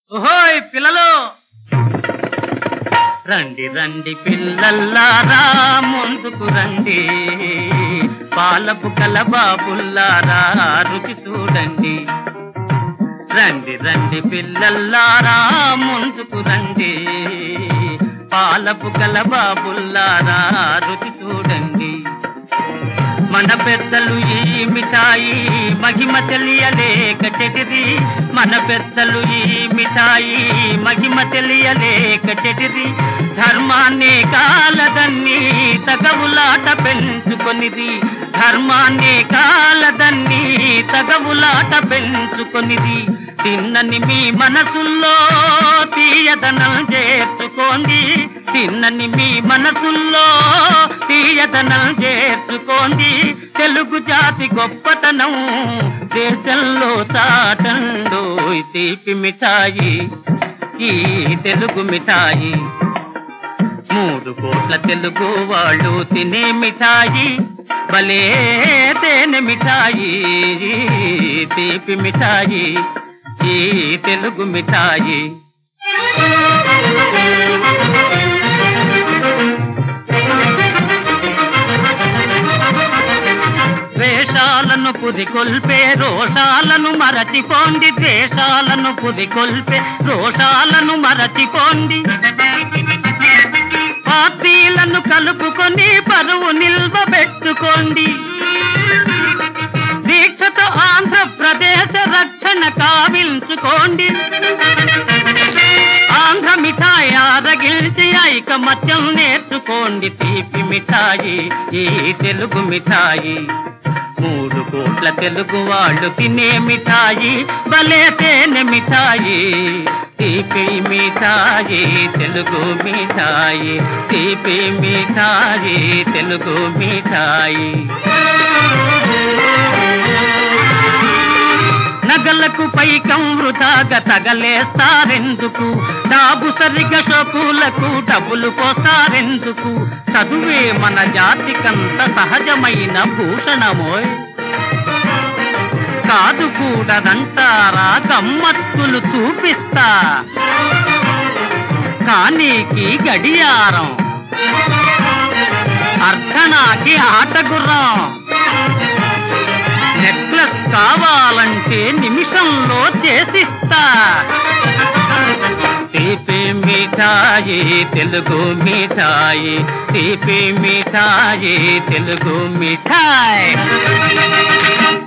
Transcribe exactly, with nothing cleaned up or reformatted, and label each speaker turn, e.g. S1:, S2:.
S1: ఓహోయ్ పిల్లలు, రండి రండి పిల్లల్లారా ముందుకు రండి, పాలపు కలబాబుల్లారా రుచి చూడండి. రండి రండి పిల్లల్లారా ముందుకు రండి, పాలపు కలబాబుల్లారా రుచి చూడండి. మన పెద్దలు ఈ మిఠాయి మహిమ తెలియలేక చెటిరి, మన పెద్దలు ఈ మిఠాయి మహిమ తెలియలేక చెటిరి. ధర్మాన్నే కాలదన్ని తగవులాట పెంచుకొనిది, ధర్మాన్నే కాలదన్ని తగవులాట పెంచుకొనిది. తిన్నని మీ మనసుల్లో తీయదనం చేర్చుకోండి, తిన్నని మీ మనసుల్లో తీయదనం చేర్చుకోండి. తెలుగు జాతి గొప్పతనం దేశంలో చాటండు తీపి మిఠాయి, ఈ తెలుగు మిఠాయి. మూడు కోట్ల తెలుగు వాళ్ళు తినే మిఠాయి, భలే తేనె మిఠాయి, తీపి మిఠాయి, ఈ తెలుగు మిఠాయి. ద్వేషాలను పుదికొల్పే రోషాలను మరచిపోండి, ద్వేషాలను పుదికొల్పే రోషాలను మరచిపోండి. పార్టీలను కలుపుకొని పరువు నిల్వబెట్టుకోండి. దీక్షతో ఆంధ్రప్రదేశ రక్షణ కావించుకోండి. ఆంధ్ర మిఠాయి ఆరగిల్చి ఐకమత్యం నేర్చుకోండి. తీపి మిఠాయి, ఈ తెలుగు మిఠాయి. మూడు కోట్ల తెలుగు వాళ్ళు తినే మిఠాయి, భలే తేనె మిఠాయి, తీపి మిఠాయి, తెలుగు మిఠాయి, తీపి మిఠాయి, తెలుగు మిఠాయి. నగలకు పైకం వృధాగా తగలేస్తారెందుకు, డాబు సరిగా షోకులకు డబ్బులు పోస్తారెందుకు. చదువే మన జాతికంత సహజమైన భూషణమోయ్, కాదు కూడదంటారా గమ్మత్తులు చూపిస్తా. కానీకి గడియారం, అర్ధనాకి ఆటగుర్రం, నెక్లెస్ కావాలంటే నిమిషంలో చేసిస్తా. తీపి మిఠాయి, తెలుగు మిఠాయి, తీపి మిఠాయి, తెలుగు మిఠాయి.